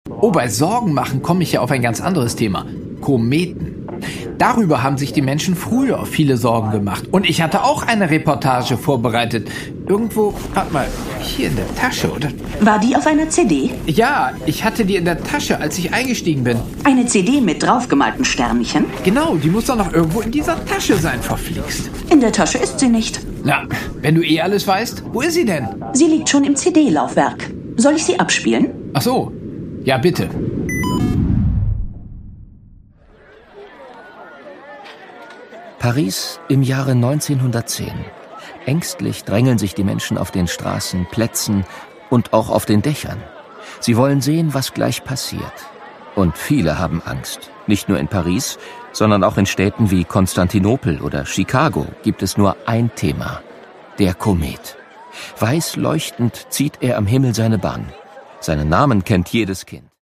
Oh, bei Sorgen machen komme ich ja auf ein ganz anderes Thema. Kometen. Darüber haben sich die Menschen früher viele Sorgen gemacht. Und ich hatte auch eine Reportage vorbereitet. Irgendwo, warte mal, hier in der Tasche, oder? War die auf einer CD? Ja, ich hatte die in der Tasche, als ich eingestiegen bin. Eine CD mit draufgemalten Sternchen? Genau, die muss doch noch irgendwo in dieser Tasche sein, verflixt. In der Tasche ist sie nicht. Na, wenn du eh alles weißt, wo ist sie denn? Sie liegt schon im CD-Laufwerk. Soll ich sie abspielen? Ach so, ja bitte. Paris im Jahre 1910. Ängstlich drängeln sich die Menschen auf den Straßen, Plätzen und auch auf den Dächern. Sie wollen sehen, was gleich passiert. Und viele haben Angst. Nicht nur in Paris, sondern auch in Städten wie Konstantinopel oder Chicago gibt es nur ein Thema: der Komet. Weiß leuchtend zieht er am Himmel seine Bahn. Seinen Namen kennt jedes Kind.